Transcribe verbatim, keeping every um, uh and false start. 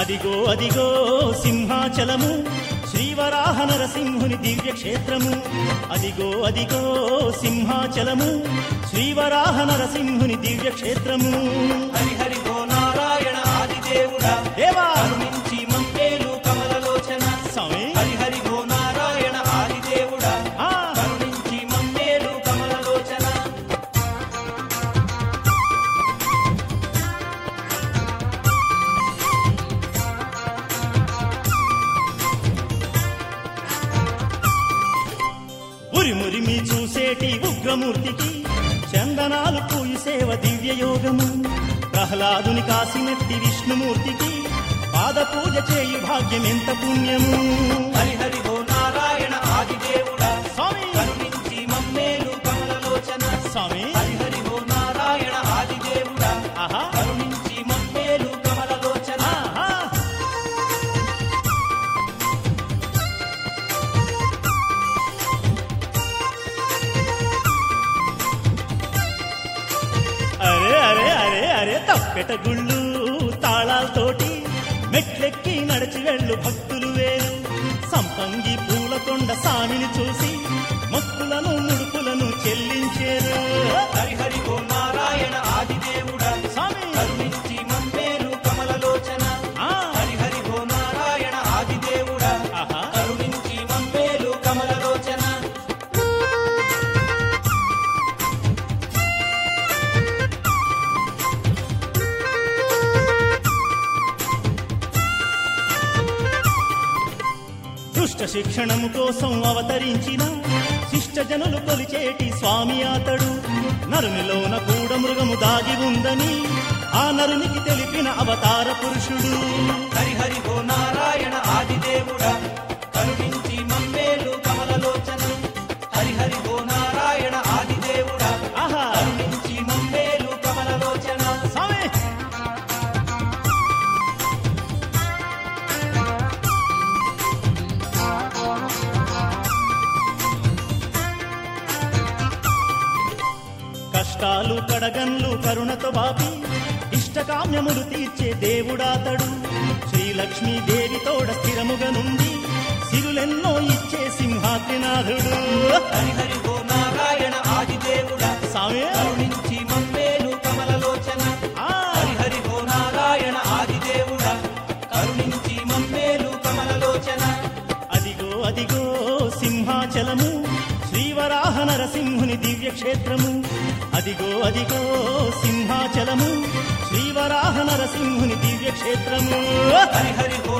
అదిగో అదిగో సింహాచలము శ్రీవరాహ నరసింహుని దివ్యక్షేత్రము. అదిగో అదిగో సింహాచలము శ్రీవరాహ నరసింహుని దివ్యక్షేత్రము. హరి హరి ఓ నారాయణ ఆదిదేవుడా దేవా కరుణించి మమ్మేలు కమలలోచన. స్వామి హరి హరి ఓ నారాయణ ఆదిదేవుడా ఆ, కరుణించి మమ్మేలు కమలలోచన. ఉరిమురిమి చూసేటి ఉగ్రమూర్తికి చందనాలు పూయి సేవ దివ్యయోగము. ప్రహ్లాదుని కాసినట్టి విష్ణుమూర్తికి పాద పూజ చేయు భాగ్యం ఎంత పుణ్యము. హరి హరి ఓ నారాయణ ఆదిదేవుడా స్వామి కరుణించి మమ్మేలు కమలలోచన. స్వామి హరి హరి ఓ నారాయణ ఆదిదేవుడా ఆహా కరుణించి మమ్మేలు కమలలోచన. ఆహా. అరే అరే అరే అరే తప్పెట గుళ్ళు తాళాలతోటి మెట్లెక్కి నడిచి వెళ్ళు భక్తులు వేరు. సంపంగి పూలకొండ సామిని చూసి మొక్కులను ముడుపులను చెల్లించేరు. హరి హరి ఓ నారాయణ ఆదిదేవుడా స్వామి కరుణించి మమ్మేలు కమలలోచన. ఆ, హరి హరి ఓ నారాయణ ఆదిదేవుడా ఆహా కరుణించి మమ్మేలు కమలలోచన. దుష్ట శిక్షణము కోసం అవతరించిన శిష్ట జనులు కొలిచేటి స్వామి అతడు. నరునిలోన కూడా మృగము దాగి ఉందని ఆ నరునికి తెలిపిన అవతార పురుషుడు. హరి హరి ఓ నారాయణ ఆదిదేవుడా కరుణించి మమ్మేలు కమలలోచన. హరి హరి ఓ నారాయణ ఆదిదేవుడా ఆహా కరుణించి మమ్మేలు కమలలోచన. స్వామి కష్టాలు కడగన్లు కరుణతో బాపి ఇష్టకామ్యములు తీర్చే దేవుడాతడు. శ్రీలక్ష్మీ దేవి తోడ స్థిరముగా నుండి సిరులెన్నో ఇచ్చే సింహాద్రినాథుడు. హరి హరి ఓ నారాయణ ఆదిదేవుడా స్వామి కరుణించి మమ్మేలు కమలలోచన. ఆ, హరి హరి ఓ నారాయణ ఆదిదేవుడా కరుణించి మమ్మేలు కమలలోచన. అదిగో అదిగో సింహాచలము శ్రీవరాహ నరసింహుని దివ్యక్షేత్రము. అదిగో అదిగో సింహాచలము శ్రీవరాహ నరసింహుని దివ్యక్షేత్రము. హరి హరి ఓ